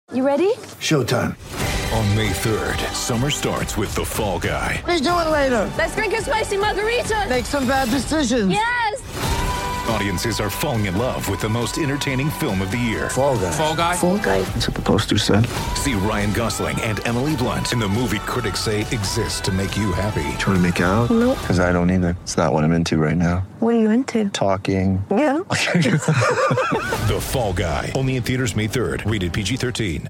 You ready? Showtime. On May 3rd, summer starts with The Fall Guy. Let's do it later. Let's drink a spicy margarita. Make some bad decisions. Yes. Audiences are falling in love with the most entertaining film of the year. Fall Guy. Fall Guy? Fall Guy. That's what the poster said. See Ryan Gosling and Emily Blunt in the movie critics say exists to make you happy. Trying to make it out? Nope. Because I don't either. It's not what I'm into right now. What are you into? Talking. Yeah. The Fall Guy. Only in theaters May 3rd. Rated PG-13.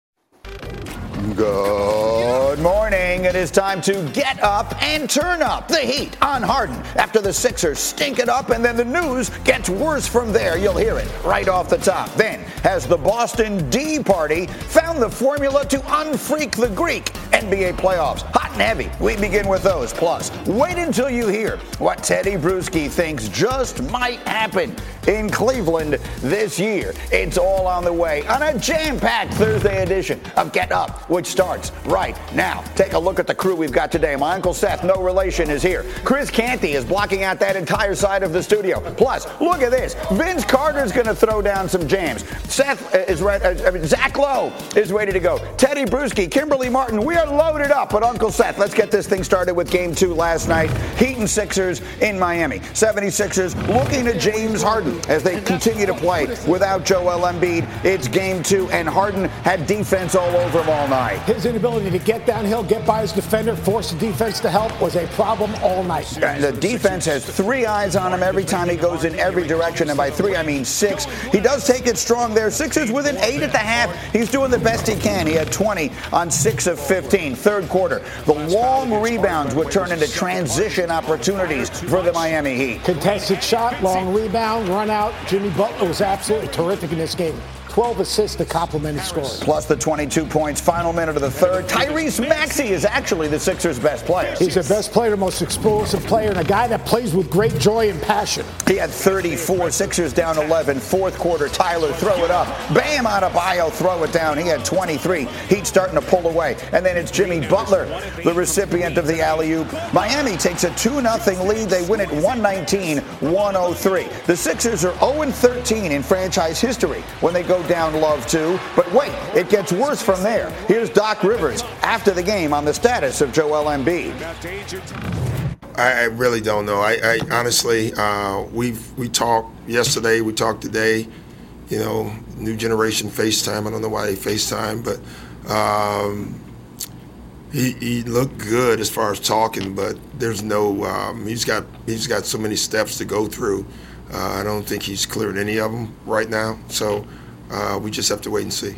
Good morning. It is time to get up and turn up the heat on Harden after the Sixers stink it up, and then the news gets worse from there. You'll hear it right off the top. Then, has the Boston D Party found the formula to unfreak the Greek NBA playoffs? Hot and heavy. We begin with those. Plus, wait until you hear what Teddy Bruschi thinks just might happen in Cleveland this year. It's all on the way on a jam-packed Thursday edition of Get Up, which starts right now. Take a look at the crew we've got today. My Uncle Seth, no relation, is here. Chris Canty is blocking out that entire side of the studio. Plus, look at this. Vince Carter's going to throw down some jams. Seth is ready. Zach Lowe is ready to go. Teddy Bruschi, Kimberly Martin, we are loaded up. But Uncle Seth, let's get this thing started with Game 2 last night. Heat and Sixers in Miami. 76ers looking to James Harden as they continue to play without Joel Embiid. It's Game 2, and Harden had defense all over him all night. His inability to get downhill, get by his defender, force the defense to help was a problem all night. The defense has three eyes on him every time he goes in every direction, and by three I mean six. He does take it strong there. Sixers within 8 at the half. He's doing the best he can. He had 20 on 6 of 15. Third quarter, the long rebounds would turn into transition opportunities for the Miami Heat. Contested shot, long rebound, run out. Jimmy Butler was absolutely terrific in this game. 12 assists to complement his scoring. Plus the 22 points, final minute of the third. Tyrese Maxey is actually the Sixers' best player. He's the best player, the most explosive player, and a guy that plays with great joy and passion. He had 34, Sixers down 11. Fourth quarter, Tyler, throw it up. Bam, Adebayo, throw it down. He had 23. Heat starting to pull away. And then it's Jimmy Butler, the recipient of the alley-oop. Miami takes a 2-0 lead. They win it 119-103. The Sixers are 0-13 in franchise history when they go down love 2. But wait, it gets worse from there. Here's Doc Rivers after the game on the status of Joel Embiid. I really don't know. I honestly, we talked yesterday, we talked today, you know, new generation FaceTime. I don't know why they FaceTime, but he looked good as far as talking, but there's no, he's got so many steps to go through. I don't think he's cleared any of them right now. So we just have to wait and see.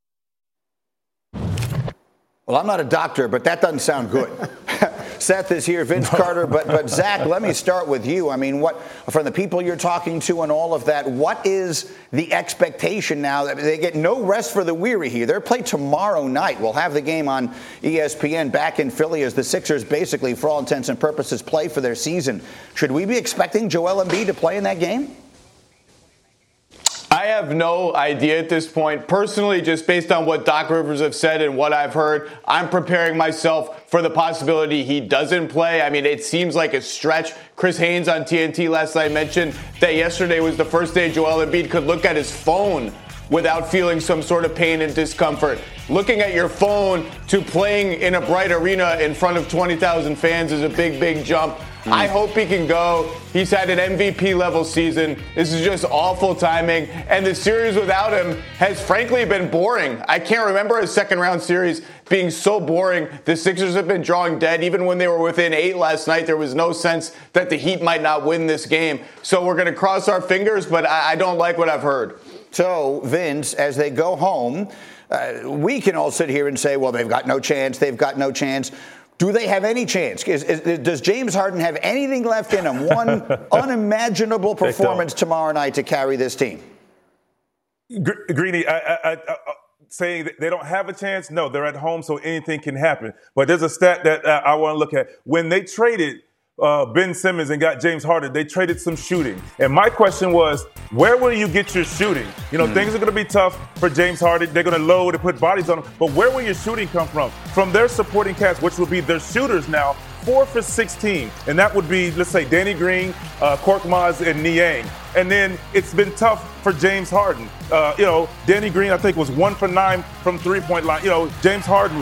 Well, I'm not a doctor, but that doesn't sound good. Seth is here, Vince Carter, but Zach, let me start with you. I mean, what from the people you're talking to and all of that, what is the expectation now? That they get no rest for the weary here. They're played tomorrow night. We'll have the game on ESPN back in Philly as the Sixers basically, for all intents and purposes, play for their season. Should we be expecting Joel Embiid to play in that game? I have no idea at this point. Personally, just based on what Doc Rivers have said and what I've heard, I'm preparing myself for the possibility he doesn't play. I mean, it seems like a stretch. Chris Haynes on TNT last night mentioned that yesterday was the first day Joel Embiid could look at his phone without feeling some sort of pain and discomfort. Looking at your phone to playing in a bright arena in front of 20,000 fans is a big, big jump. I hope he can go. He's had an MVP level season. This is just awful timing. And the series without him has frankly been boring. I can't remember a second round series being so boring. The Sixers have been drawing dead. Even when they were within 8 last night, there was no sense that the Heat might not win this game. So we're going to cross our fingers, but I don't like what I've heard. So, Vince, as they go home, we can all sit here and say, well, they've got no chance. They've got no chance. Do they have any chance? Does James Harden have anything left in him? One unimaginable performance tomorrow night to carry this team? Greeny, saying that they don't have a chance? No, they're at home, so anything can happen. But there's a stat that I want to look at. When they traded Ben Simmons and got James Harden, they traded some shooting. And my question was, where will you get your shooting? You know, things are going to be tough for James Harden. They're going to load and put bodies on him. But where will your shooting come from? From their supporting cast, which will be their shooters now 4 for 16, and that would be, let's say, Danny Green, Korkmaz, and Niang. And then it's been tough for James Harden. Danny Green, I think, was 1 for 9 from three-point line. James Harden,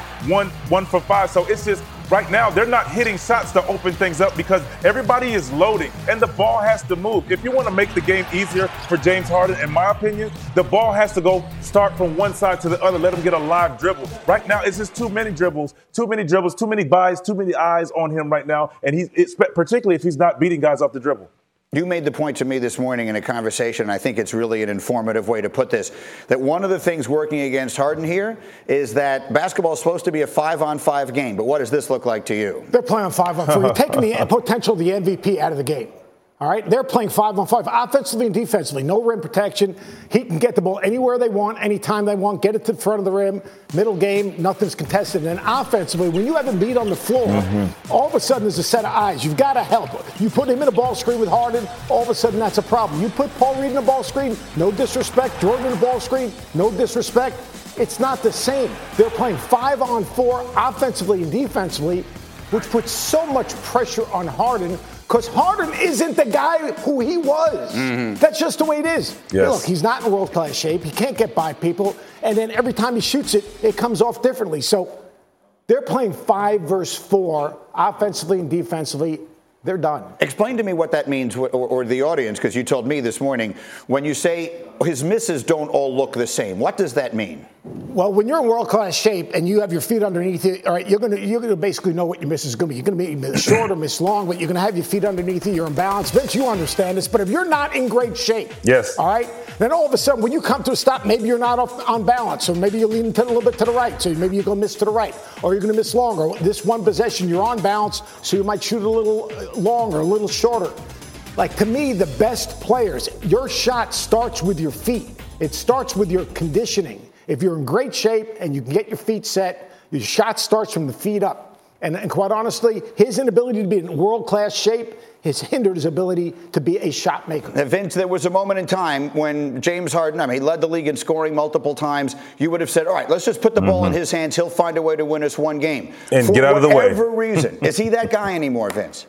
1 for 5. So it's just, right now, they're not hitting shots to open things up because everybody is loading, and the ball has to move. If you want to make the game easier for James Harden, in my opinion, the ball has to start from one side to the other. Let him get a live dribble. Right now, it's just too many dribbles, too many buys, too many eyes on him right now, and particularly if he's not beating guys off the dribble. You made the point to me this morning in a conversation, and I think it's really an informative way to put this, that one of the things working against Harden here is that basketball is supposed to be a 5-on-5 game. But what does this look like to you? They're playing 5-on-4. You're taking the potential of the MVP out of the game. All right, they're playing 5-on-5, offensively and defensively. No rim protection. He can get the ball anywhere they want, anytime they want, get it to the front of the rim, middle game, nothing's contested. And offensively, when you have Embiid on the floor, all of a sudden there's a set of eyes. You've got to help. You put him in a ball screen with Harden, all of a sudden that's a problem. You put Paul Reed in a ball screen, no disrespect. Jordan in a ball screen, no disrespect. It's not the same. They're playing 5-on-4 offensively and defensively, which puts so much pressure on Harden. Because Harden isn't the guy who he was. That's just the way it is. Yes. Look, he's not in world-class shape. He can't get by people. And then every time he shoots it, it comes off differently. So they're playing 5 versus 4, offensively and defensively. They're done. Explain to me what that means, or the audience, because you told me this morning, when you say his misses don't all look the same. What does that mean? Well, when you're in world-class shape and you have your feet underneath you, all right, you're gonna basically know what your miss is going to be. You're going to be miss short or miss long, but you're going to have your feet underneath you. You're in balance. Vince, you understand this. But if you're not in great shape, yes, all right, then all of a sudden when you come to a stop, maybe you're not on balance, or maybe you're leaning a little bit to the right, so maybe you're going to miss to the right, or you're going to miss longer. This one possession, you're on balance, so you might shoot a little longer, a little shorter. Like, to me, the best players, your shot starts with your feet. It starts with your conditioning. If you're in great shape and you can get your feet set, your shot starts from the feet up. And quite honestly, his inability to be in world-class shape has hindered his ability to be a shot maker. Now, Vince, there was a moment in time when James Harden, he led the league in scoring multiple times. You would have said, all right, let's just put the ball in his hands. He'll find a way to win us one game. And get out of the way. For whatever reason, is he that guy anymore, Vince?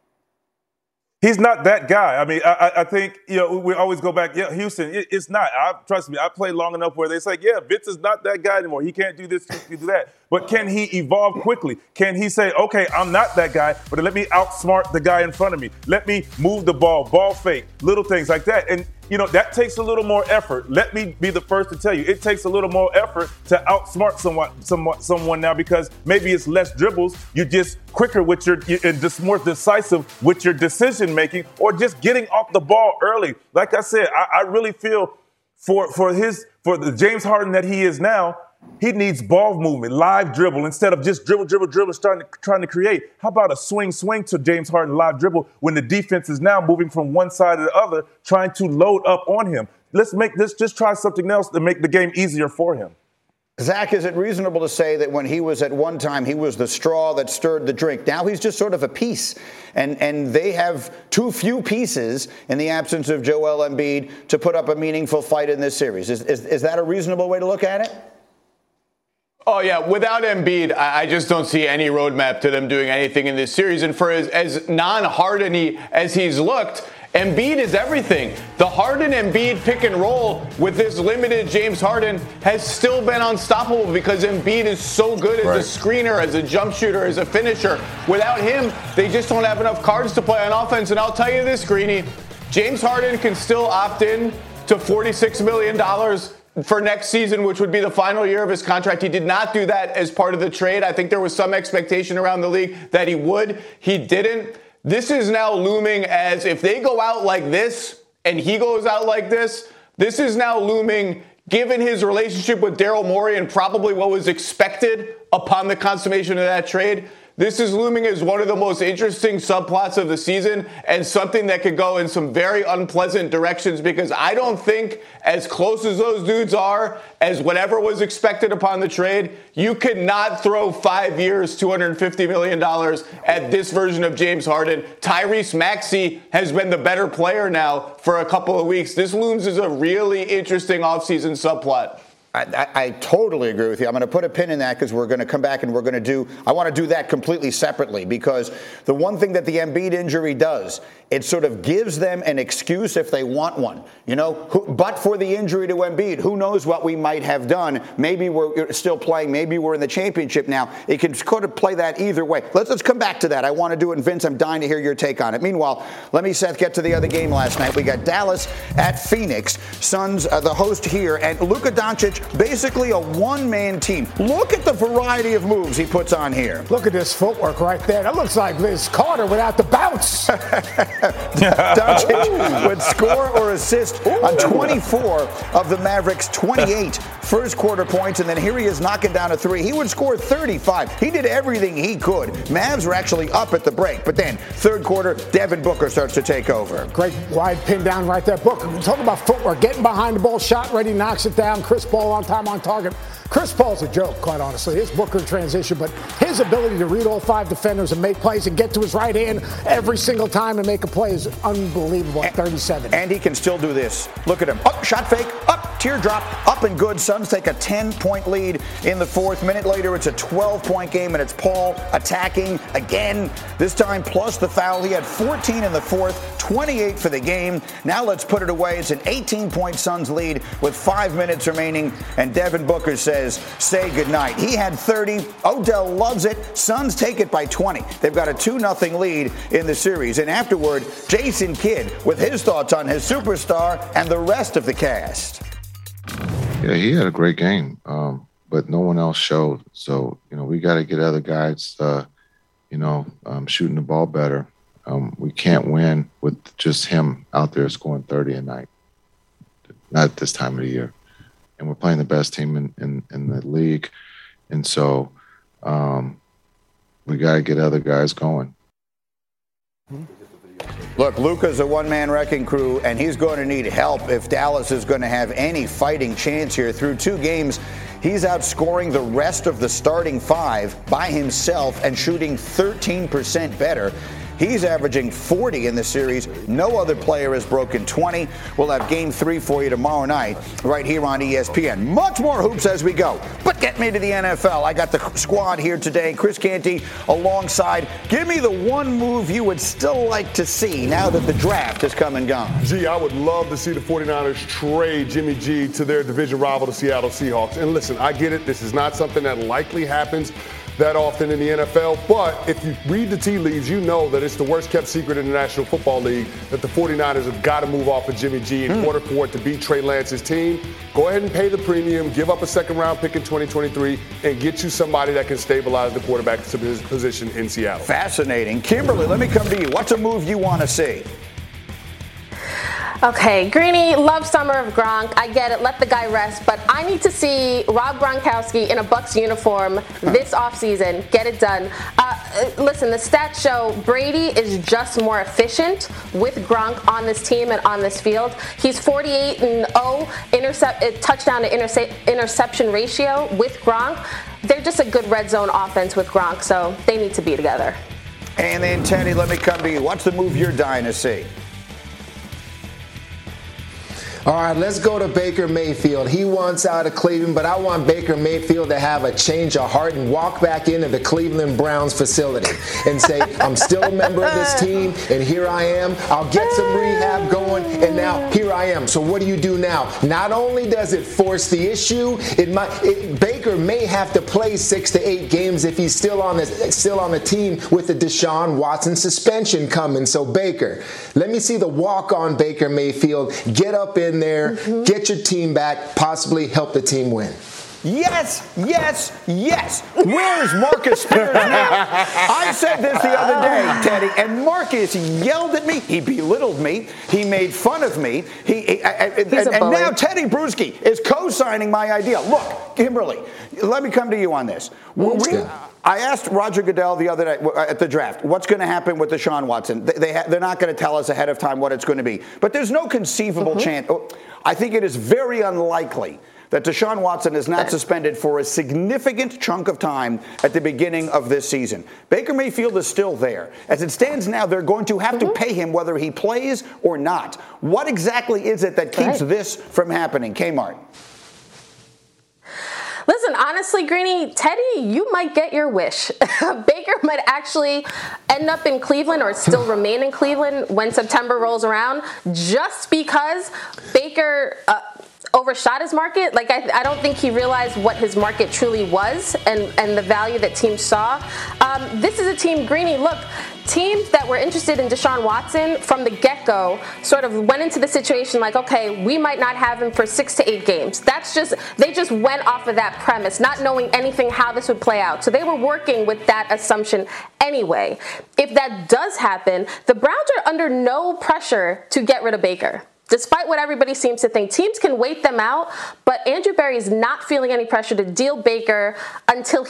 He's not that guy. I mean, I think, we always go back, Houston, it's not. Trust me, I played long enough where they say, Vince is not that guy anymore. He can't do this, he can't do that. But can he evolve quickly? Can he say, okay, I'm not that guy, but let me outsmart the guy in front of me. Let me move the ball fake, little things like that. And, that takes a little more effort. Let me be the first to tell you, it takes a little more effort to outsmart someone now, because maybe it's less dribbles. You're just quicker and just more decisive with your decision making, or just getting off the ball early. Like I said, I really feel for the James Harden that he is now, he needs ball movement, live dribble, instead of just dribble, trying to create. How about a swing to James Harden, live dribble, when the defense is now moving from one side to the other, trying to load up on him? Let's just try something else to make the game easier for him. Zach, is it reasonable to say that when he was at one time, he was the straw that stirred the drink? Now he's just sort of a piece, and they have too few pieces in the absence of Joel Embiid to put up a meaningful fight in this series. Is that a reasonable way to look at it? Oh, yeah. Without Embiid, I just don't see any roadmap to them doing anything in this series. And for as non-Harden-y as he's looked, Embiid is everything. The Harden-Embiid pick and roll with this limited James Harden has still been unstoppable because Embiid is so good as a screener, as a jump shooter, as a finisher. Without him, they just don't have enough cards to play on offense. And I'll tell you this, Greeny, James Harden can still opt in to $46 million for next season, which would be the final year of his contract. He did not do that as part of the trade. I think there was some expectation around the league that he would. He didn't. This is now looming as, if they go out like this and he goes out like this is now looming, given his relationship with Daryl Morey and probably what was expected upon the consummation of that trade. This is looming as one of the most interesting subplots of the season, and something that could go in some very unpleasant directions, because I don't think, as close as those dudes are, as whatever was expected upon the trade, you cannot throw 5 years, $250 million at this version of James Harden. Tyrese Maxey has been the better player now for a couple of weeks. This looms as a really interesting offseason subplot. I totally agree with you. I'm going to put a pin in that because we're going to come back and I want to do that completely separately, because the one thing that the Embiid injury does, it sort of gives them an excuse if they want one. But for the injury to Embiid, who knows what we might have done? Maybe we're still playing. Maybe we're in the championship now. It can sort of play that either way. Let's come back to that. I want to do it, and Vince, I'm dying to hear your take on it. Meanwhile, let me, Seth, get to the other game last night. We got Dallas at Phoenix. Suns, the host here, and Luka Doncic, basically a one-man team. Look at the variety of moves he puts on here. Look at this footwork right there. That looks like Vince Carter without the bounce. Doncic would score or assist on 24 of the Mavericks' 28 first quarter points, and then here he is knocking down a three. He would score 35. He did everything he could. Mavs were actually up at the break, but then third quarter, Devin Booker starts to take over. Great wide pin down right there. Booker, talking about footwork, getting behind the ball, shot ready, knocks it down. Chris Paul on time, on target. Chris Paul's a joke, quite honestly. His Booker in transition, but his ability to read all five defenders and make plays and get to his right hand every single time and make a play is unbelievable at 37. And he can still do this. Look at him. Up, shot fake, up, teardrop, up and good. Suns take a 10-point lead in the fourth. Minute later, it's a 12-point game, and it's Paul attacking again. This time plus the foul. He had 14 in the fourth, 28 for the game. Now let's put it away. It's an 18-point Suns lead with 5 minutes remaining, and Devin Booker says, say goodnight. He had 30. Odell loves it. Suns take it by 20. They've got a 2-0 lead in the series. And afterward, Jason Kidd with his thoughts on his superstar and the rest of the cast. Yeah, he had a great game, but no one else showed. So, we got to get other guys, shooting the ball better. We can't win with just him out there scoring 30 a night. Not at this time of the year. And we're playing the best team in the league. And so we got to get other guys going. Look, Luka's a one-man wrecking crew, and he's going to need help if Dallas is going to have any fighting chance here. Through 2 games, he's outscoring the rest of the starting 5 by himself and shooting 13% better. He's averaging 40 in the series. No other player has broken 20. We'll have Game 3 for you tomorrow night right here on ESPN. Much more hoops as we go. But get me to the NFL. I got the squad here today. Chris Canty alongside. Give me the one move you would still like to see now that the draft has come and gone. Gee, I would love to see the 49ers trade Jimmy G to their division rival, the Seattle Seahawks. And listen, I get it. This is not something that likely happens that often in the NFL, but if you read the tea leaves, you know that it's the worst kept secret in the National Football League that the 49ers have got to move off of Jimmy G in order for it to beat Trey Lance's team. Go ahead and pay the premium, give up a second-round pick in 2023, and get you somebody that can stabilize the quarterback position in Seattle. Fascinating. Kimberly, let me come to you. What's a move you want to see? Okay, Greeny, love summer of Gronk. I get it. Let the guy rest. But I need to see Rob Gronkowski in a Bucs uniform this offseason. Get it done. Listen, the stats show Brady is just more efficient with Gronk on this team and on this field. He's 48-0 touchdown to interception ratio with Gronk. They're just a good red zone offense with Gronk, so they need to be together. And then, Teddy, let me come to you. What's the move you're dying to see? All right, let's go to Baker Mayfield. He wants out of Cleveland, but I want Baker Mayfield to have a change of heart and walk back into the Cleveland Browns facility and say, I'm still a member of this team, and here I am. I'll get some rehab going, and now here I am. So what do you do now? Not only does it force the issue, Baker may have to play 6 to 8 games if he's still on the team with the Deshaun Watson suspension coming. So Baker, let me see the walk-on Baker Mayfield. Get up in there, get your team back, possibly help the team win. Yes, yes, yes. Where is Marcus Spears now? I said this the other day, Teddy, and Marcus yelled at me. He belittled me. He made fun of me. And now Teddy Bruschi is co-signing my idea. Look, Kimberly, let me come to you on this. I asked Roger Goodell the other night at the draft, what's going to happen with Deshaun Watson? They're not going to tell us ahead of time what it's going to be. But there's no conceivable chance. I think it is very unlikely that Deshaun Watson is not suspended for a significant chunk of time at the beginning of this season. Baker Mayfield is still there. As it stands now, they're going to have to pay him whether he plays or not. What exactly is it that keeps this from happening? Kmart. honestly, Greeny, Teddy, you might get your wish. Baker might actually end up in Cleveland or still remain in Cleveland when September rolls around, just because Baker overshot his market. Like, I don't think he realized what his market truly was and the value that teams saw. This is a team, Greeny, look, teams that were interested in Deshaun Watson from the get-go sort of went into the situation like, okay, we might not have him for 6 to 8 games. They just went off of that premise, not knowing anything how this would play out. So they were working with that assumption anyway. If that does happen, the Browns are under no pressure to get rid of Baker. Despite what everybody seems to think, teams can wait them out, but Andrew Berry is not feeling any pressure to deal Baker until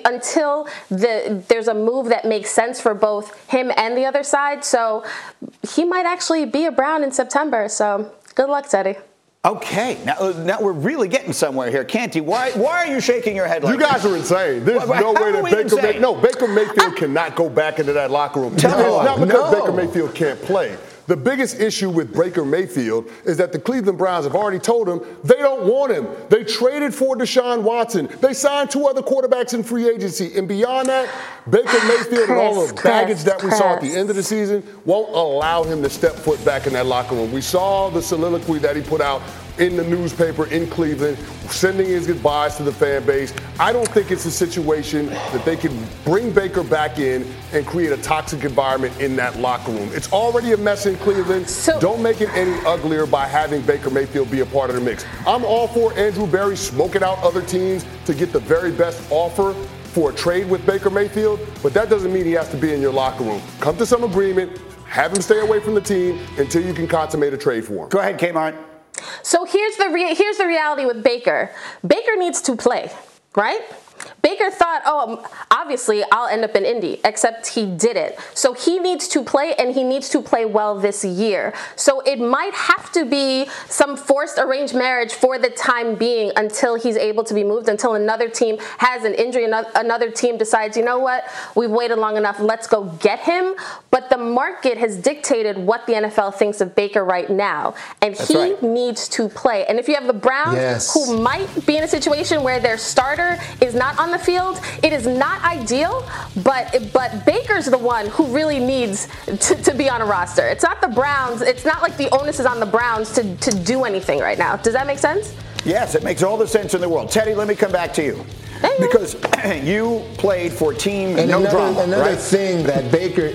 there's a move that makes sense for both him and the other side. So he might actually be a Brown in September. So good luck, Teddy. Okay, now we're really getting somewhere here. Canty, why are you shaking your head like You guys are insane. There's no way that Baker Mayfield cannot go back into that locker room. It's not because Baker Mayfield can't play. The biggest issue with Baker Mayfield is that the Cleveland Browns have already told him they don't want him. They traded for Deshaun Watson. They signed 2 other quarterbacks in free agency. And beyond that, Baker Mayfield and all the baggage that we saw at the end of the season won't allow him to step foot back in that locker room. We saw the soliloquy that he put out in the newspaper in Cleveland, sending his goodbyes to the fan base. I don't think it's a situation that they can bring Baker back in and create a toxic environment in that locker room. It's already a mess in Cleveland. So don't make it any uglier by having Baker Mayfield be a part of the mix. I'm all for Andrew Berry smoking out other teams to get the very best offer for a trade with Baker Mayfield, but that doesn't mean he has to be in your locker room. Come to some agreement, have him stay away from the team until you can consummate a trade for him. Go ahead, Kmart. So here's the reality with Baker. Baker needs to play, right? Baker thought, obviously I'll end up in Indy, except he didn't. So he needs to play, and he needs to play well this year. So it might have to be some forced arranged marriage for the time being until he's able to be moved, until another team has an injury, another team decides, you know what, we've waited long enough, let's go get him. But the market has dictated what the NFL thinks of Baker right now, and he needs to play. And if you have the Browns, who might be in a situation where their starter is not on the field, it is not ideal, but Baker's the one who really needs to be on a roster. It's not the Browns. It's not like the onus is on the Browns to do anything right now. Does that make sense? Yes, it makes all the sense in the world. Teddy, let me come back to you. Because you played for Team No Drama. Another thing that Baker...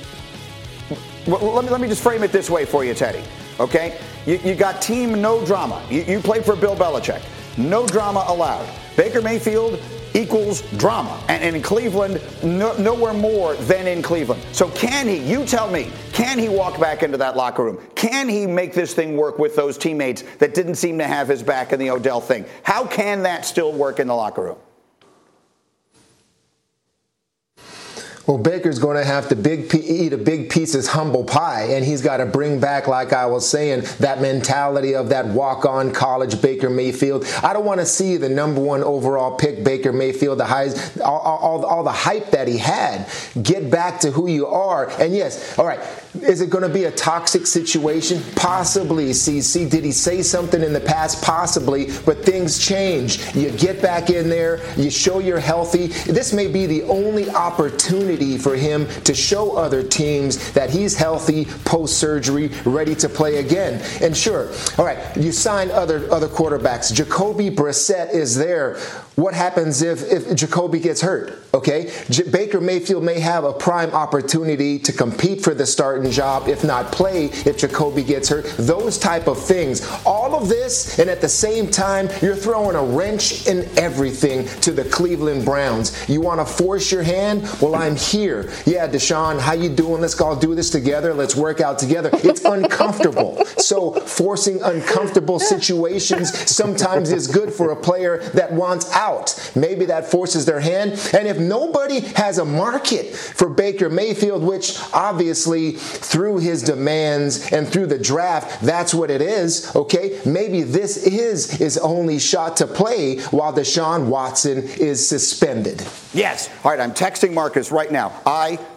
Well, let me just frame it this way for you, Teddy. Okay? You got Team No Drama. You played for Bill Belichick. No drama allowed. Baker Mayfield equals drama. And in Cleveland, nowhere more than in Cleveland. So you tell me, can he walk back into that locker room? Can he make this thing work with those teammates that didn't seem to have his back in the Odell thing? How can that still work in the locker room? Well, Baker's going to have to eat a big piece of humble pie, and he's got to bring back, like I was saying, that mentality of that walk-on college Baker Mayfield. I don't want to see the #1 overall pick Baker Mayfield, all the hype that he had. Get back to who you are. And yes, all right, is it going to be a toxic situation? Possibly, CC. Did he say something in the past? Possibly, but things change. You get back in there, you show you're healthy. This may be the only opportunity for him to show other teams that he's healthy post-surgery, ready to play again. And sure, all right, you sign other quarterbacks. Jacoby Brissett is there. What happens if Jacoby gets hurt? Okay, Baker Mayfield may have a prime opportunity to compete for the starting job, if not play, if Jacoby gets hurt. Those type of things. All of this, and at the same time, you're throwing a wrench in everything to the Cleveland Browns. You want to force your hand? Well, I'm here. Yeah, Deshaun, how you doing? Let's all do this together. Let's work out together. It's uncomfortable. So forcing uncomfortable situations sometimes is good for a player that wants out. Maybe that forces their hand. And if nobody has a market for Baker Mayfield, which obviously through his demands and through the draft, that's what it is, okay? Maybe this is his only shot to play while Deshaun Watson is suspended. Yes. All right, I'm texting Marcus right now. I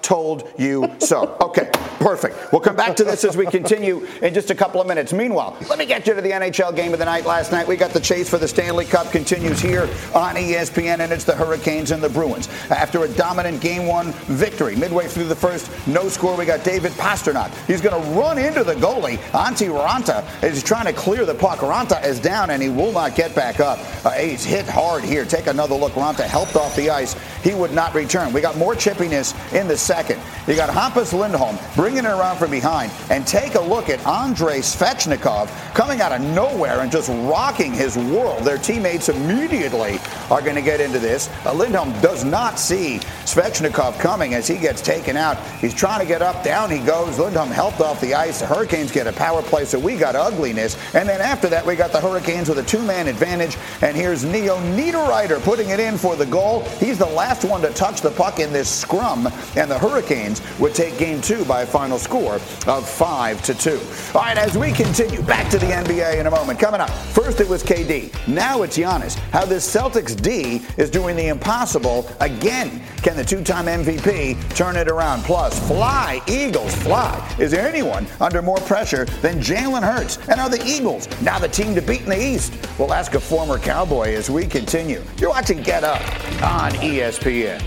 told you so. Okay, perfect. We'll come back to this as we continue in just a couple of minutes. Meanwhile, let me get you to the NHL game of the night last night. We got the chase for the Stanley Cup continues here on ESPN, and it's the Hurricanes and the Bruins. After a dominant Game 1 victory, midway through the first, no score, we got David Pastrnak. He's going to run into the goalie. Antti Raanta is trying to clear the puck. Raanta is down, and he will not get back up. He's hit hard here. Take another look. Raanta helped off the ice. He would not return. We got more chippiness in the second. You got Hampus Lindholm bringing it around from behind. And take a look at Andrei Svechnikov coming out of nowhere and just rocking his world. Their teammates immediately are going to get into this. Lindholm does not see Svechnikov coming as he gets taken out. He's trying to get up. Down he goes. Lindholm helped off the ice. The Hurricanes get a power play, so we got ugliness. And then after that, we got the Hurricanes with a two-man advantage. And here's Neo Niederreiter putting it in for the goal. He's the last one to touch the puck in this scrum. And the Hurricanes would take Game 2 by a final score of 5-2. All right, as we continue, back to the NBA in a moment. Coming up, first it was KD. Now it's Giannis. How this Celtics D is doing the impossible again. Can the two-time MVP turn it around? Plus, fly, Eagles, fly. Is there anyone under more pressure than Jalen Hurts? And are the Eagles now the team to beat in the East? We'll ask a former Cowboy as we continue. You're watching Get Up on ESPN.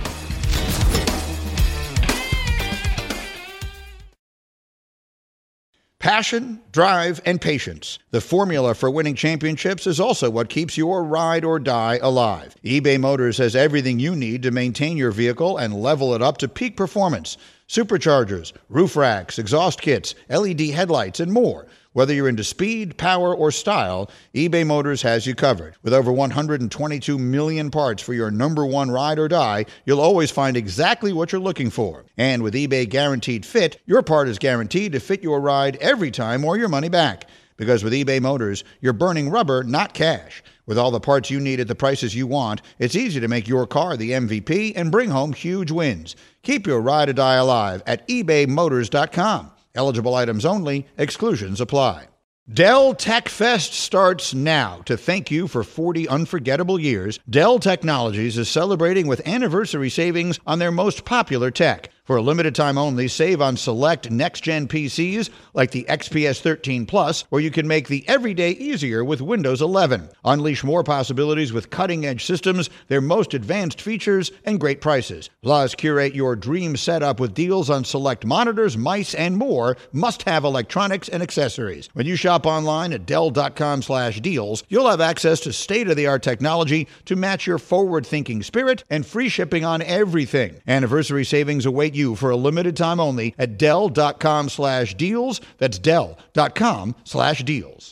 Passion, drive, and patience. The formula for winning championships is also what keeps your ride or die alive. eBay Motors has everything you need to maintain your vehicle and level it up to peak performance. Superchargers, roof racks, exhaust kits, LED headlights, and more. Whether you're into speed, power, or style, eBay Motors has you covered. With over 122 million parts for your number one ride or die, you'll always find exactly what you're looking for. And with eBay Guaranteed Fit, your part is guaranteed to fit your ride every time or your money back. Because with eBay Motors, you're burning rubber, not cash. With all the parts you need at the prices you want, it's easy to make your car the MVP and bring home huge wins. Keep your ride or die alive at ebaymotors.com. Eligible items only. Exclusions apply. Dell Tech Fest starts now. To thank you for 40 unforgettable years, Dell Technologies is celebrating with anniversary savings on their most popular tech. For a limited time only, save on select next-gen PCs like the XPS 13 Plus, where you can make the everyday easier with Windows 11. Unleash more possibilities with cutting-edge systems, their most advanced features, and great prices. Plus, curate your dream setup with deals on select monitors, mice, and more must-have electronics and accessories. When you shop online at Dell.com/deals, you'll have access to state-of-the-art technology to match your forward-thinking spirit and free shipping on everything. Anniversary savings await you for a limited time only at Dell.com/deals. That's Dell.com/deals.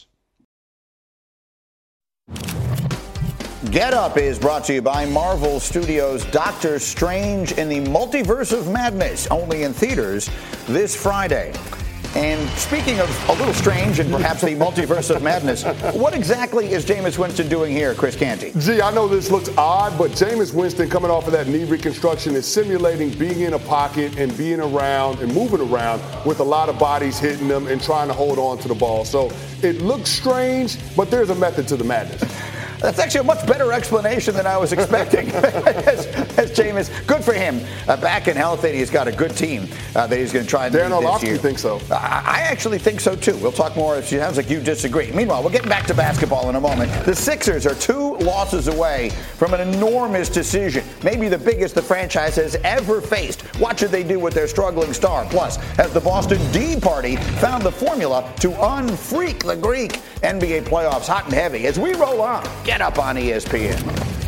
Get Up is brought to you by Marvel Studios' Doctor Strange in the Multiverse of Madness, only in theaters this Friday. And speaking of a little strange and perhaps the multiverse of madness, what exactly is Jameis Winston doing here, Chris Canty? Gee, I know this looks odd, but Jameis Winston, coming off of that knee reconstruction, is simulating being in a pocket and being around and moving around with a lot of bodies hitting them and trying to hold on to the ball. So it looks strange, but there's a method to the madness. That's actually a much better explanation than I was expecting. as Jameis, good for him. Back in health, and he's got a good team that he's going to try and lead this year. You think so? I actually think so, too. We'll talk more. It sounds like you disagree. Meanwhile, we'll get back to basketball in a moment. The Sixers are 2 losses away from an enormous decision, maybe the biggest the franchise has ever faced. What should they do with their struggling star? Plus, has the Boston D Party found the formula to unfreak the Greek? NBA playoffs hot and heavy as we roll on. Get Up on ESPN.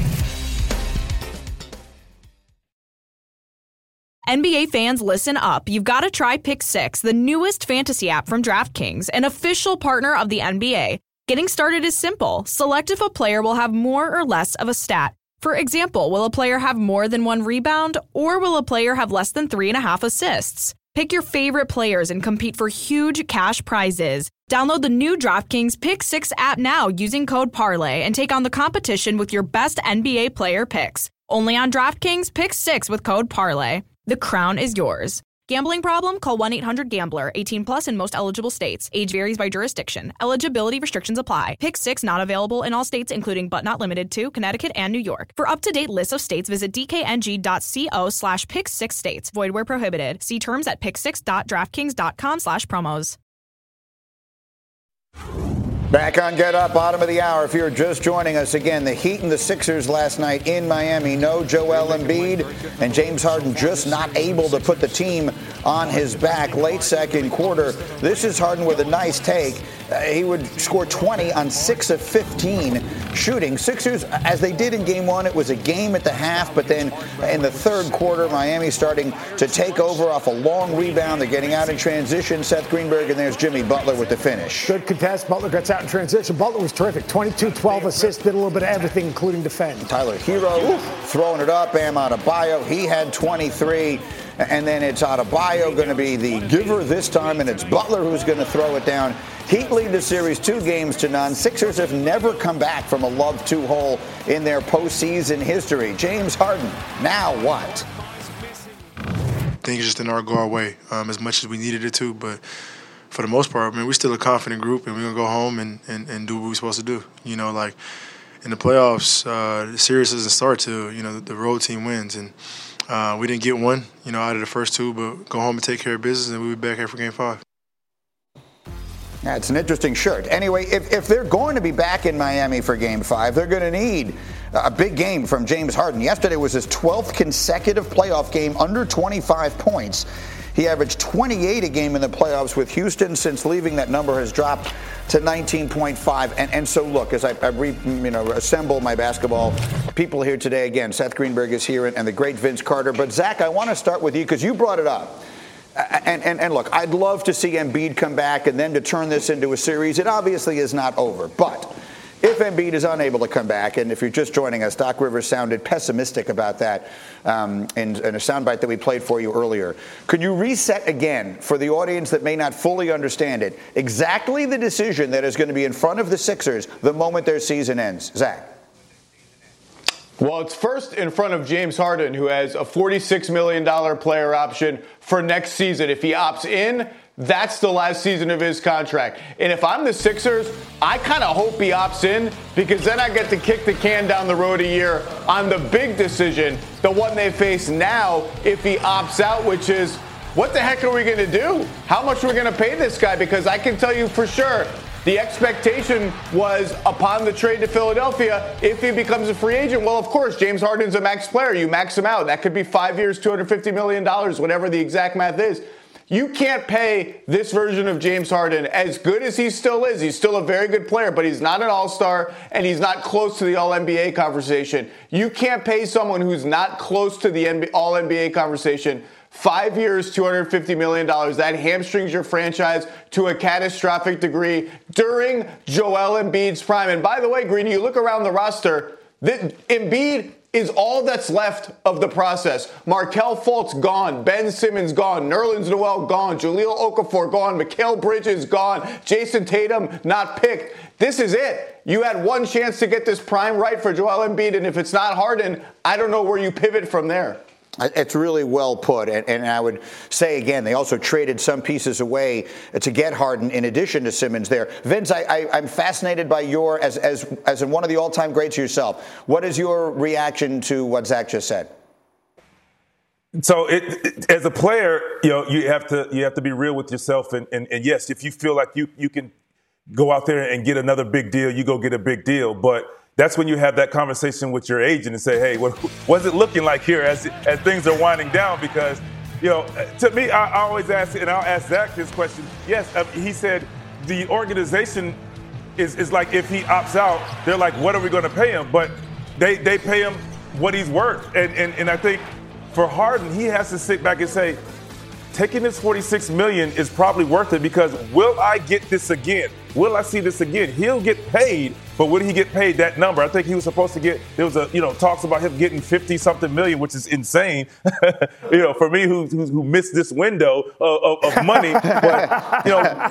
NBA fans, listen up. You've got to try Pick 6, the newest fantasy app from DraftKings, an official partner of the NBA. Getting started is simple. Select if a player will have more or less of a stat. For example, will a player have more than 1 rebound, or will a player have less than 3.5 assists? Pick your favorite players and compete for huge cash prizes. Download the new DraftKings Pick 6 app now using code PARLAY and take on the competition with your best NBA player picks. Only on DraftKings Pick 6 with code PARLAY. The crown is yours. Gambling problem? Call 1-800-GAMBLER. 18 plus in most eligible states. Age varies by jurisdiction. Eligibility restrictions apply. Pick 6 not available in all states, including but not limited to Connecticut and New York. For up-to-date lists of states, visit dkng.co/pick6states. Void where prohibited. See terms at pick6.draftkings.com/promos. Back on Get Up, bottom of the hour. If you're just joining us again, the Heat and the Sixers last night in Miami. No Joel Embiid, and James Harden just not able to put the team on his back. Late second quarter, this is Harden with a nice take. He would score 20 on 6 of 15 shooting. Sixers, as they did in game one, it was a game at the half, but then in the third quarter, Miami starting to take over off a long rebound. They're getting out in transition. Seth Greenberg, and there's Jimmy Butler with the finish. Good contest. Butler gets out in transition. Butler was terrific. 22, 12 assists, did a little bit of everything, including defend. Tyler Hero throwing it up. Bam Adebayo, he had 23. And then it's Adebayo going to be the giver this time, and it's Butler who's going to throw it down. Heat lead the series 2-0. Sixers have never come back from a love 2 hole in their postseason history. James Harden, now what? Things just didn't go our way as much as we needed it to, but for the most part, I mean, we're still a confident group, and we're going to go home and do what we're supposed to do. You know, like in the playoffs, the series doesn't start till, the road team wins, and we didn't get one, out of the first 2, but go home and take care of business, and we'll be back here for Game 5. Yeah, it's an interesting shirt. Anyway, if they're going to be back in Miami for Game 5, they're going to need a big game from James Harden. Yesterday was his 12th consecutive playoff game under 25 points. He averaged 28 a game in the playoffs with Houston. Since leaving, that number has dropped to 19.5. And so, look, as I assemble my basketball people here today, again, Seth Greenberg is here and the great Vince Carter. But, Zach, I want to start with you because you brought it up. And look, I'd love to see Embiid come back and then to turn this into a series. It obviously is not over. But if Embiid is unable to come back, and if you're just joining us, Doc Rivers sounded pessimistic about that in a soundbite that we played for you earlier. Could you reset again for the audience that may not fully understand it, exactly the decision that is going to be in front of the Sixers the moment their season ends? Zach. Well, it's first in front of James Harden, who has a $46 million player option for next season. If he opts in, that's the last season of his contract. And if I'm the Sixers, I kind of hope he opts in because then I get to kick the can down the road a year on the big decision, the one they face now if he opts out, which is, what the heck are we going to do? How much are we going to pay this guy? Because I can tell you for sure, the expectation was upon the trade to Philadelphia, if he becomes a free agent, well, of course, James Harden's a max player. You max him out. That could be 5 years, $250 million, whatever the exact math is. You can't pay this version of James Harden, as good as he still is. He's still a very good player, but he's not an all-star, and he's not close to the All-NBA conversation. You can't pay someone who's not close to the All-NBA conversation 5 years, $250 million. That hamstrings your franchise to a catastrophic degree during Joel Embiid's prime. And by the way, Greeny, you look around the roster, Embiid is all that's left of the process. Markelle Fultz gone. Ben Simmons gone. Nerlens Noel gone. Jahlil Okafor gone. Mikal Bridges gone. Jason Tatum not picked. This is it. You had one chance to get this prime right for Joel Embiid, and if it's not Harden, I don't know where you pivot from there. It's really well put, and I would say again, they also traded some pieces away to get Harden in addition to Simmons there. Vince, I'm fascinated by your, as in one of the all-time greats yourself, what is your reaction to what Zach just said? So as a player, you have to be real with yourself, and yes, if you feel like you can go out there and get another big deal, you go get a big deal, but that's when you have that conversation with your agent and say, hey, what's it looking like here as things are winding down? Because, to me, I always ask, and I'll ask Zach this question. Yes, he said the organization is like, if he opts out, they're like, what are we going to pay him? But they pay him what he's worth. And I think for Harden, he has to sit back and say, taking this $46 million is probably worth it because will I get this again? Will I see this again? He'll get paid, but will he get paid that number? I think he was supposed to get, there was talks about him getting 50-something million, which is insane, for me who missed this window of money. But,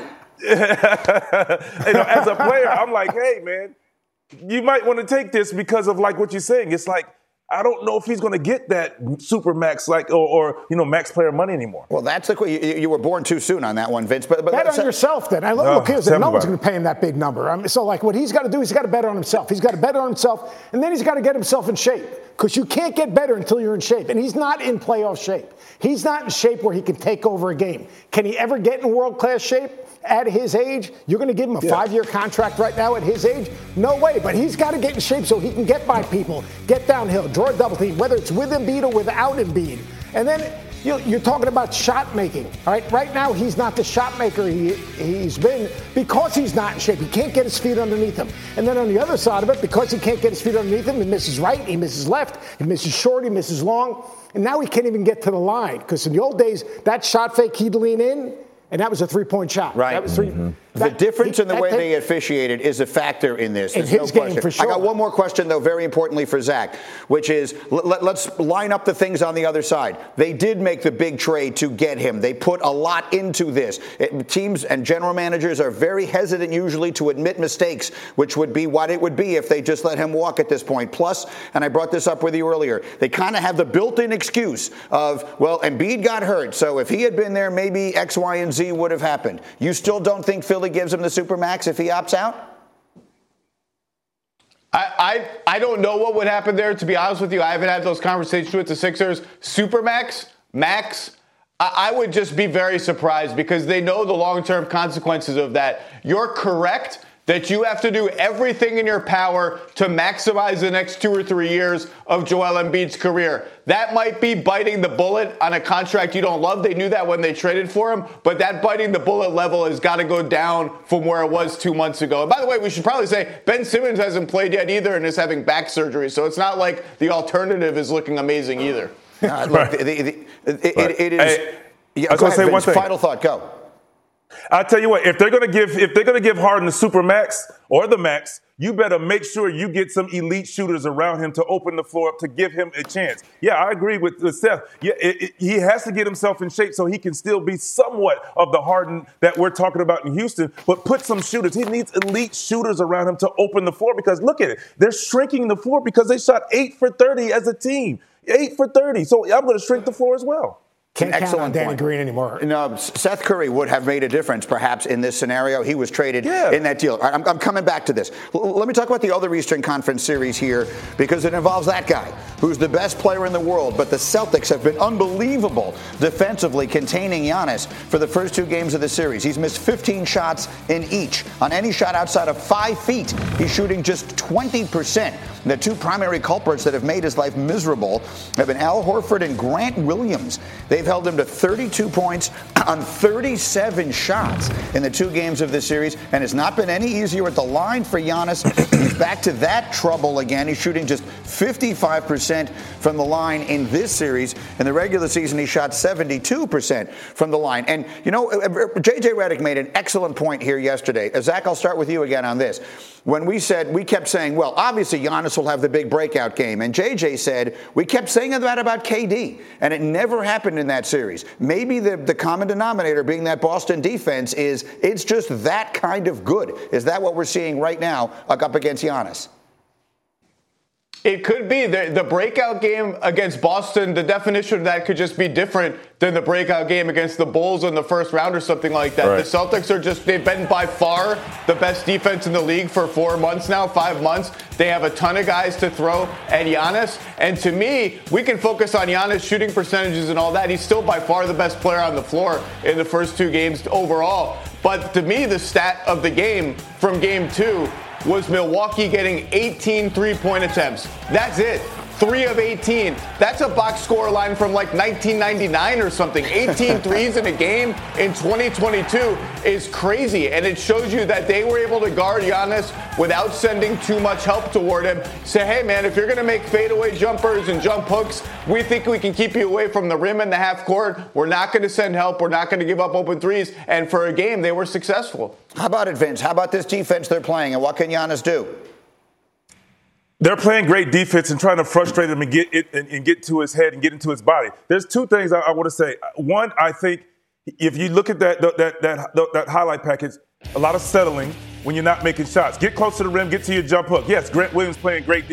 as a player, I'm like, hey, man, you might want to take this because of like what you're saying. It's like, I don't know if he's going to get that super max or max player money anymore. Well, that's you were born too soon on that one, Vince. But bet on yourself then. No one's going to pay him that big number. So what he's got to do, he's got to bet on himself. He's got to bet on himself, and then he's got to get himself in shape, because you can't get better until you're in shape. And he's not in playoff shape. He's not in shape where he can take over a game. Can he ever get in world-class shape at his age? You're going to give him a 5-year contract right now at his age? No way. But he's got to get in shape so he can get by people, get downhill, draw a double team, whether it's with Embiid or without Embiid. And then you're talking about shot making. All right, right now he's not the shot maker he's been because he's not in shape. He can't get his feet underneath him. And then on the other side of it, because he can't get his feet underneath him, he misses right, he misses left, he misses short, he misses long. And now he can't even get to the line, because in the old days, that shot fake, he'd lean in, and that was a three-point shot. Right. That was three. The difference in the way they officiated is a factor in this. In his game, for sure. I got one more question, though, very importantly for Zach, which is let's line up the things on the other side. They did make the big trade to get him. They put a lot into this. Teams and general managers are very hesitant usually to admit mistakes, which would be what it would be if they just let him walk at this point. Plus, and I brought this up with you earlier, they kind of have the built-in excuse of, well, Embiid got hurt, so if he had been there, maybe X, Y, and Z would have happened. You still don't think Philly gives him the Supermax if he opts out? I don't know what would happen there, to be honest with you. I haven't had those conversations with the Sixers. Supermax, max, I would just be very surprised, because they know the long-term consequences of that. You're correct that you have to do everything in your power to maximize the next 2 or 3 years of Joel Embiid's career. That might be biting the bullet on a contract you don't love. They knew that when they traded for him, but that biting the bullet level has got to go down from where it was 2 months ago. And by the way, we should probably say Ben Simmons hasn't played yet either and is having back surgery, so it's not like the alternative is looking amazing either. Look, it is. Hey, yeah, I was go going to say ahead, one Vince. thing. Final thought, go. I'll tell you what, if they're going to give Harden the super max or the max, you better make sure you get some elite shooters around him to open the floor up to give him a chance. Yeah, I agree with Seth. Yeah, he has to get himself in shape so he can still be somewhat of the Harden that we're talking about in Houston, but put some shooters. He needs elite shooters around him to open the floor, because look at it. They're shrinking the floor because they shot 8 for 30 as a team. 8 for 30. So I'm going to shrink the floor as well. Can't count on Danny Green anymore. No, Seth Curry would have made a difference, perhaps, in this scenario. He was traded in that deal. All right, I'm coming back to this. Let me talk about the other Eastern Conference series here, because it involves that guy, who's the best player in the world. But the Celtics have been unbelievable defensively containing Giannis for the first 2 games of the series. He's missed 15 shots in each. On any shot outside of 5 feet, he's shooting just 20%. The 2 primary culprits that have made his life miserable have been Al Horford and Grant Williams. They've held him to 32 points on 37 shots in the 2 games of this series, and it's not been any easier at the line for Giannis. He's back to that trouble again. He's shooting just 55% from the line in this series. In the regular season, he shot 72% from the line. And, you know, J.J. Redick made an excellent point here yesterday. Zach, I'll start with you again on this. When we kept saying, well, obviously Giannis will have the big breakout game. And J.J. said, we kept saying that about KD, and it never happened in that series. Maybe the common denominator being that Boston defense is it's just that kind of good. Is that what we're seeing right now up against Giannis? It could be. The breakout game against Boston, the definition of that could just be different than the breakout game against the Bulls in the first round or something like that. Right. The Celtics are they've been by far the best defense in the league for 4 months now, 5 months. They have a ton of guys to throw at Giannis. And to me, we can focus on Giannis shooting percentages and all that. He's still by far the best player on the floor in the first 2 games overall. But to me, the stat of the game from game 2 was Milwaukee getting 18 three-point attempts. That's it. 3 of 18. That's a box score line from like 1999 or something. 18 threes in a game in 2022 is crazy. And it shows you that they were able to guard Giannis without sending too much help toward him. Say, hey, man, if you're going to make fadeaway jumpers and jump hooks, we think we can keep you away from the rim and the half court. We're not going to send help. We're not going to give up open threes. And for a game, they were successful. How about it, Vince? How about this defense they're playing, and what can Giannis do? They're playing great defense and trying to frustrate him and get to his head and get into his body. There's 2 things I want to say. One, I think if you look at that highlight package, a lot of settling when you're not making shots. Get close to the rim, get to your jump hook. Yes, Grant Williams playing great defense.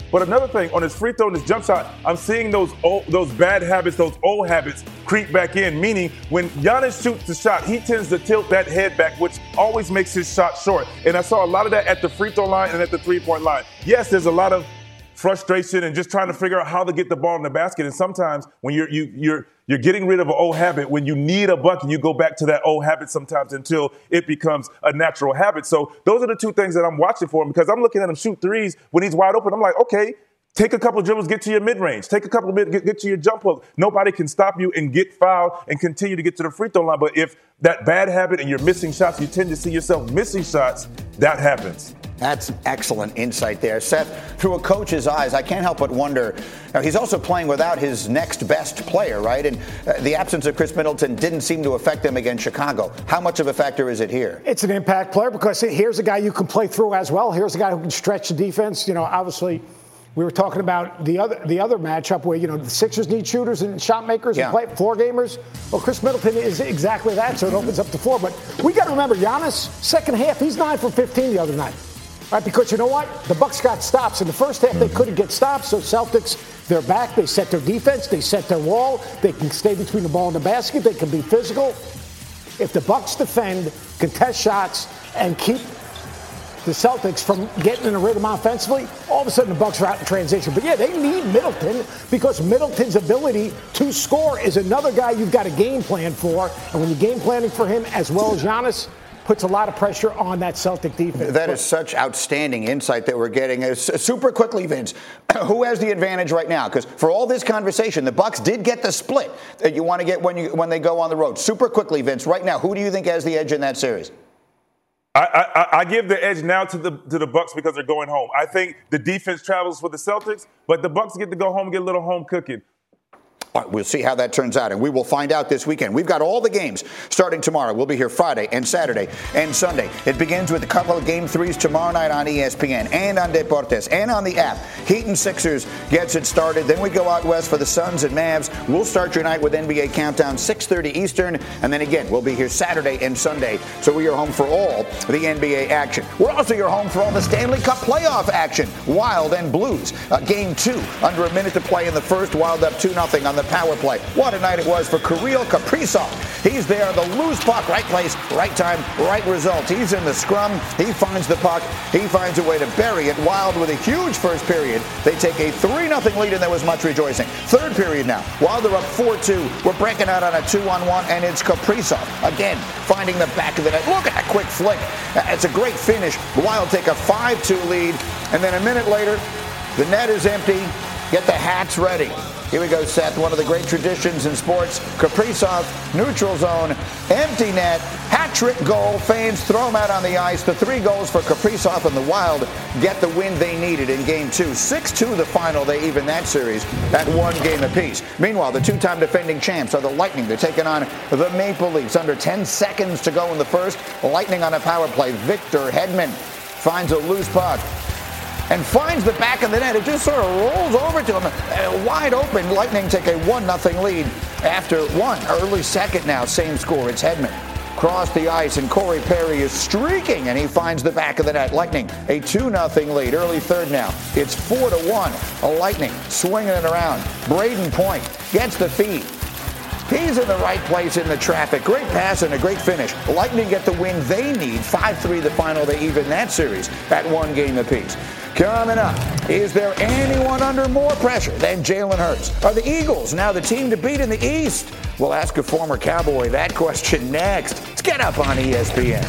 But another thing, on his free throw and his jump shot, I'm seeing those bad habits, those old habits creep back in, meaning when Giannis shoots the shot, he tends to tilt that head back, which always makes his shot short. And I saw a lot of that at the free throw line and at the three-point line. Yes, there's a lot of frustration and just trying to figure out how to get the ball in the basket. And sometimes when you're getting rid of an old habit, when you need a bucket, you go back to that old habit sometimes until it becomes a natural habit. So those are the two things that I'm watching for him, because I'm looking at him shoot threes when he's wide open. I'm like, okay, take a couple of dribbles, get to your mid-range. Take a couple of get to your jump hook. Nobody can stop you and get fouled and continue to get to the free throw line. But if that bad habit and you're missing shots, you tend to see yourself missing shots, that happens. That's excellent insight there. Seth, through a coach's eyes, I can't help but wonder, he's also playing without his next best player, right? And the absence of Chris Middleton didn't seem to affect them against Chicago. How much of a factor is it here? It's an impact player, because here's a guy you can play through as well. Here's a guy who can stretch the defense. Obviously, we were talking about the other matchup where, the Sixers need shooters and shot makers and floor gamers. Well, Chris Middleton is exactly that, so it opens up the floor. But we got to remember, Giannis, second half, he's 9 for 15 the other night. Right, because you know what? The Bucks got stops. In the first half, they couldn't get stops. So Celtics, they're back. They set their defense. They set their wall. They can stay between the ball and the basket. They can be physical. If the Bucks defend, contest shots, and keep the Celtics from getting in a rhythm offensively, all of a sudden the Bucks are out in transition. But yeah, they need Middleton, because Middleton's ability to score is another guy you've got a game plan for. And when you're game planning for him as well as Giannis, puts a lot of pressure on that Celtic defense. That is such outstanding insight that we're getting. Super quickly, Vince, who has the advantage right now? Because for all this conversation, the Bucks did get the split that you want to get when they go on the road. Super quickly, Vince, right now, who do you think has the edge in that series? I give the edge now to the Bucks because they're going home. I think the defense travels for the Celtics, but the Bucks get to go home and get a little home cooking. All right, we'll see how that turns out, and we will find out this weekend. We've got all the games starting tomorrow. We'll be here Friday and Saturday and Sunday. It begins with a couple of Game 3s tomorrow night on ESPN and on Deportes and on the app. Heat and Sixers gets it started. Then we go out west for the Suns and Mavs. We'll start your night with NBA Countdown, 6:30 Eastern, and then again, we'll be here Saturday and Sunday, so we are home for all the NBA action. We're also your home for all the Stanley Cup playoff action. Wild and Blues. Game 2, under a minute to play in the first. Wild up 2-0 on the power play. What a night it was for Kirill Kaprizov. He's there, the loose puck, right place, right time, right result. He's in the scrum. He finds the puck. He finds a way to bury it. Wild with a huge first period. They take a 3-0 lead, and there was much rejoicing. Third period now. Wild are up 4-2. We're breaking out on a 2-on-1, and it's Kaprizov again finding the back of the net. Look at that quick flick. It's a great finish. Wild take a 5-2 lead, and then a minute later, the net is empty. Get the hats ready. Here we go, Seth. One of the great traditions in sports. Kaprizov, neutral zone, empty net, hat-trick goal. Fans throw him out on the ice. The 3 goals for Kaprizov, and the Wild get the win they needed in Game 2. 6-2 the final. They even that series at 1 game apiece. Meanwhile, the 2-time defending champs are the Lightning. They're taking on the Maple Leafs. Under 10 seconds to go in the first. Lightning on a power play. Victor Hedman finds a loose puck and finds the back of the net. It just sort of rolls over to him. Wide open. Lightning take a 1-0 lead after 1. Early second now. Same score. It's Hedman. Cross the ice, and Corey Perry is streaking, and he finds the back of the net. Lightning, a 2-0 lead. Early third now. It's 4-1. A Lightning swinging it around. Braden Point gets the feed. He's in the right place in the traffic. Great pass and a great finish. Lightning get the win they need. 5-3 the final. They even that series at 1 game apiece. Coming up, is there anyone under more pressure than Jalen Hurts? Are the Eagles now the team to beat in the East? We'll ask a former Cowboy that question next. Let's get up on ESPN.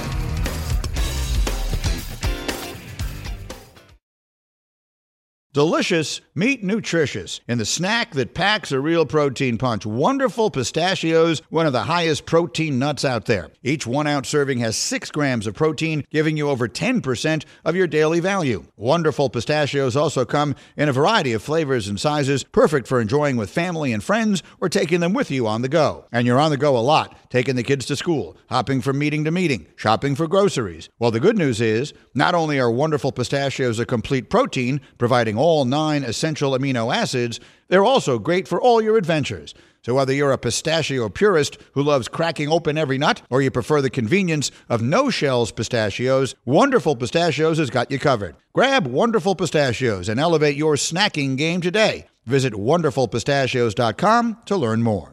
Delicious, meet nutritious in the snack that packs a real protein punch. Wonderful Pistachios, one of the highest protein nuts out there. Each 1-ounce serving has 6 grams of protein, giving you over 10% of your daily value. Wonderful Pistachios also come in a variety of flavors and sizes, perfect for enjoying with family and friends or taking them with you on the go. And you're on the go a lot, taking the kids to school, hopping from meeting to meeting, shopping for groceries. Well, the good news is, not only are Wonderful Pistachios a complete protein, providing all all 9 essential amino acids, they're also great for all your adventures. So whether you're a pistachio purist who loves cracking open every nut, or you prefer the convenience of no-shells pistachios, Wonderful Pistachios has got you covered. Grab Wonderful Pistachios and elevate your snacking game today. Visit wonderfulpistachios.com to learn more.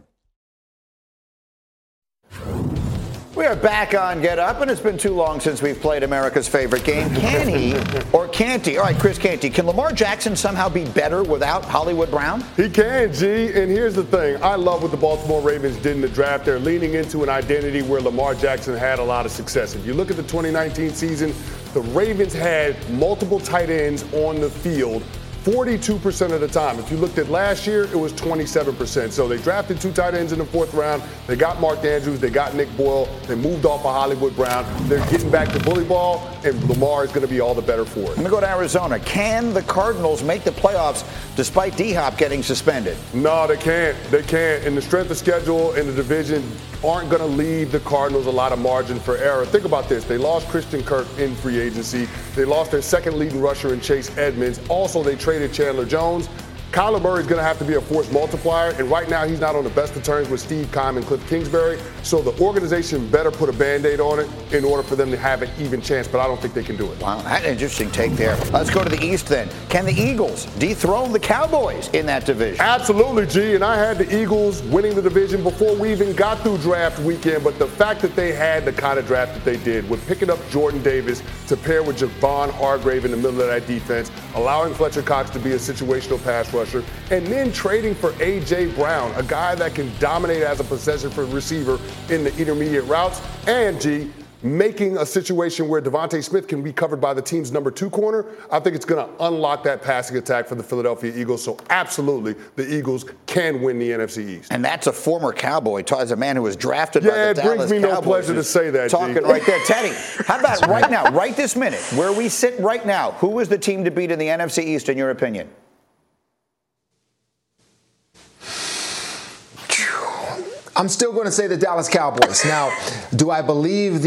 We are back on Get Up, and it's been too long since we've played America's favorite game. Can he or can't he? All right, Chris Canty, can Lamar Jackson somehow be better without Hollywood Brown? He can, G. And here's the thing. I love what the Baltimore Ravens did in the draft. They're leaning into an identity where Lamar Jackson had a lot of success. If you look at the 2019 season, the Ravens had multiple tight ends on the field 42% of the time. If you looked at last year, it was 27%. So they drafted 2 tight ends in the 4th round. They got Mark Andrews. They got Nick Boyle. They moved off of Hollywood Brown. They're getting back to bully ball, and Lamar is going to be all the better for it. Let me go to Arizona. Can the Cardinals make the playoffs despite D-Hop getting suspended? No, they can't. They can't. And the strength of schedule in the division aren't going to leave the Cardinals a lot of margin for error. Think about this. They lost Christian Kirk in free agency. They lost their second leading rusher in Chase Edmonds. Also, they traded Chandler Jones. Kyler Murray is going to have to be a force multiplier, and right now he's not on the best of terms with Steve Keim and Cliff Kingsbury, so the organization better put a Band-Aid on it in order for them to have an even chance, but I don't think they can do it. Wow, that's an interesting take there. Let's go to the East then. Can the Eagles dethrone the Cowboys in that division? Absolutely, G, and I had the Eagles winning the division before we even got through draft weekend, but the fact that they had the kind of draft that they did with picking up Jordan Davis to pair with Javon Hargrave in the middle of that defense, allowing Fletcher Cox to be a situational pass rusher, and then trading for A.J. Brown, a guy that can dominate as a possession for receiver in the intermediate routes, and G, making a situation where Devontae Smith can be covered by the team's number 2 corner. I think it's going to unlock that passing attack for the Philadelphia Eagles. So absolutely, the Eagles can win the NFC East. And that's a former Cowboy, as a man who was drafted by the Dallas Cowboys. Yeah, it brings me no pleasure to say that, Talking G. right there. Teddy, how about right now, right this minute, where we sit right now, who is the team to beat in the NFC East in your opinion? I'm still going to say the Dallas Cowboys. Now, do I believe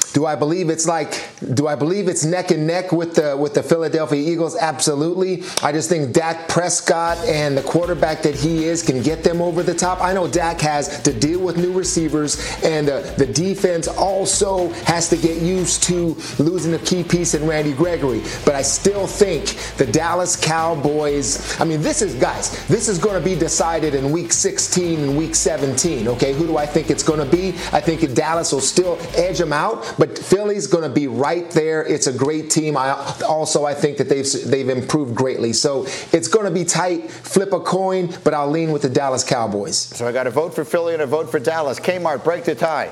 it's neck and neck with the Philadelphia Eagles? Absolutely. I just think Dak Prescott and the quarterback that he is can get them over the top. I know Dak has to deal with new receivers, and the defense also has to get used to losing a key piece in Randy Gregory. But I still think the Dallas Cowboys, this is going to be decided in week 16 and week 17. Okay, who do I think it's going to be? I think Dallas will still edge them out, but Philly's going to be right there. It's a great team. I think that they've improved greatly. So it's going to be tight. Flip a coin, but I'll lean with the Dallas Cowboys. So I got a vote for Philly and a vote for Dallas. Kmart, break the tie.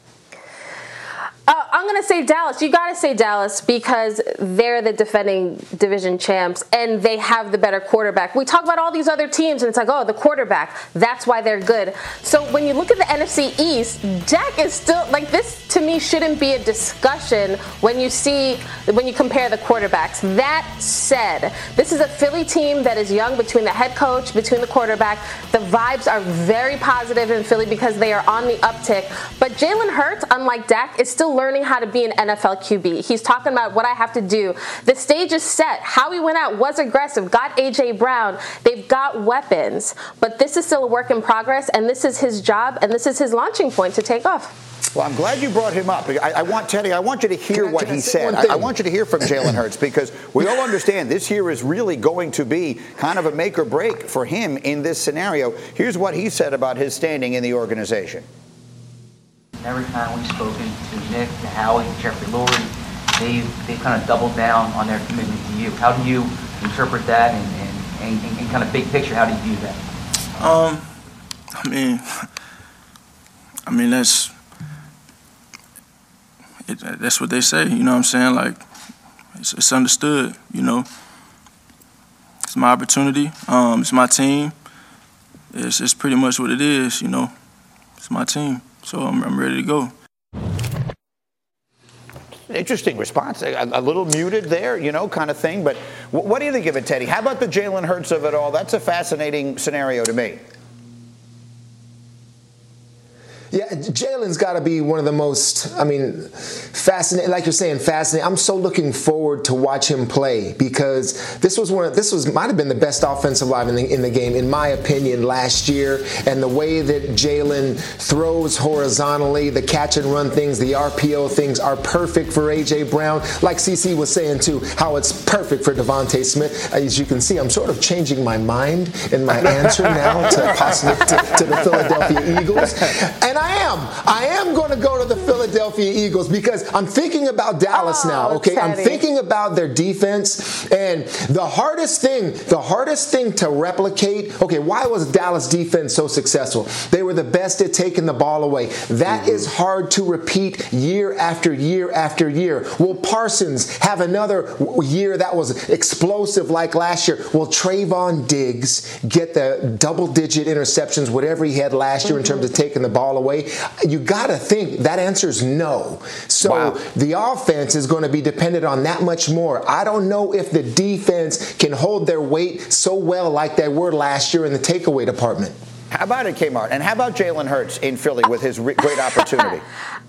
I'm going to say Dallas. You got to say Dallas because they're the defending division champs and they have the better quarterback. We talk about all these other teams and it's like, oh, the quarterback, that's why they're good. So when you look at the NFC East, Dak is still, this to me shouldn't be a discussion when you compare the quarterbacks. That said, this is a Philly team that is young between the head coach, between the quarterback. The vibes are very positive in Philly because they are on the uptick. But Jalen Hurts, unlike Dak, is still learning how to be an NFL QB. He's talking about what I have to do. The stage is set. How he went out was aggressive, got A.J. Brown. They've got weapons. But this is still a work in progress, and this is his job, and this is his launching point to take off. Well, I'm glad you brought him up. I want you to hear what he said. I want you to hear from Jalen Hurts because we all understand this year is really going to be kind of a make or break for him in this scenario. Here's what he said about his standing in the organization. Every time we've spoken to Nick, to Howie, Jeffrey Lurie, they've kind of doubled down on their commitment to you. How do you interpret that and kind of big picture, how do you view that? That's what they say, you know what I'm saying? It's understood, you know. It's my opportunity. It's my team. It's pretty much what it is, you know. It's my team. So I'm ready to go. Interesting response. A little muted there, kind of thing. But what do you think of it, Teddy? How about the Jalen Hurts of it all? That's a fascinating scenario to me. Yeah, Jalen's got to be one of the most, fascinating, like you're saying, fascinating. I'm so looking forward to watch him play because this might have been the best offensive line in the game, in my opinion, last year. And the way that Jalen throws horizontally, the catch and run things, the RPO things are perfect for A.J. Brown. Like CC was saying, too, how it's perfect for Devontae Smith. As you can see, I'm sort of changing my mind in my answer now to the Philadelphia Eagles. And I am going to go to the Philadelphia Eagles because I'm thinking about Dallas now, okay? Teddy. I'm thinking about their defense, and the hardest thing to replicate, okay, why was Dallas defense so successful? They were the best at taking the ball away. That is hard to repeat year after year after year. Will Parsons have another year that was explosive like last year? Will Trayvon Diggs get the double-digit interceptions, whatever he had last year in terms of taking the ball away? You got to think that answer is no. So the offense is going to be dependent on that much more. I don't know if the defense can hold their weight so well like they were last year in the takeaway department. How about it, Kmart? And how about Jalen Hurts in Philly with his great opportunity?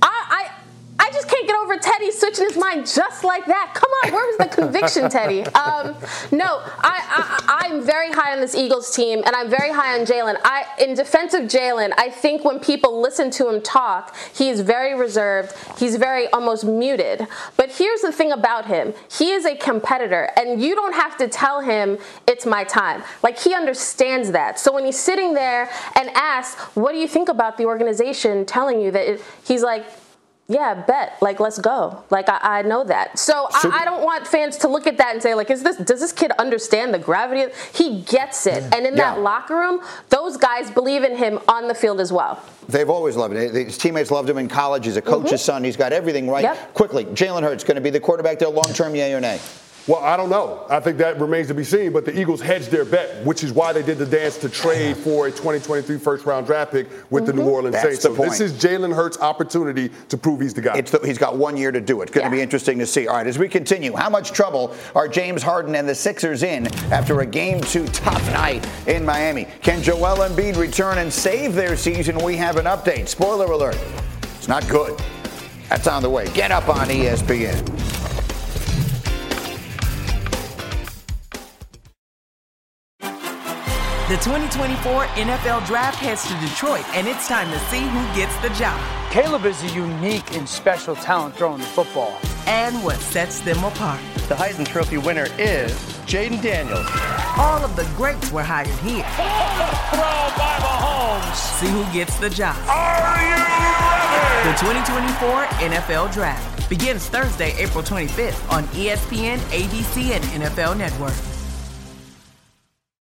I just can't get over Teddy switching his mind just like that. Come on, where was the conviction, Teddy? No, I'm very high on this Eagles team, and I'm very high on Jalen. In defense of Jalen, I think when people listen to him talk, he's very reserved. He's very almost muted. But here's the thing about him. He is a competitor, and you don't have to tell him it's my time. Like, he understands that. So when he's sitting there and asks, what do you think about the organization telling you that he's like, yeah, bet. Like, let's go. Like, I know that. So I don't want fans to look at that and say, like, does this kid understand the gravity? He gets it. And in that locker room, those guys believe in him on the field as well. They've always loved him. His teammates loved him in college. He's a coach's son. He's got everything right. Yep. Quickly, Jalen Hurts going to be the quarterback there long-term, yay or nay? Well, I don't know. I think that remains to be seen, but the Eagles hedged their bet, which is why they did the dance to trade for a 2023 first-round draft pick with the New Orleans Saints. So this is Jalen Hurts' opportunity to prove he's the guy. He's got 1 year to do it. Going to be interesting to see. All right, as we continue, how much trouble are James Harden and the Sixers in after a Game 2 tough night in Miami? Can Joel Embiid return and save their season? We have an update. Spoiler alert, it's not good. That's on the way. Get up on ESPN. The 2024 NFL Draft heads to Detroit, and it's time to see who gets the job. Caleb is a unique and special talent throwing the football. And what sets them apart. The Heisman Trophy winner is Jaden Daniels. All of the greats were hired here. Throw by Mahomes. See who gets the job. Are you ready? The 2024 NFL Draft begins Thursday, April 25th on ESPN, ABC, and NFL Network.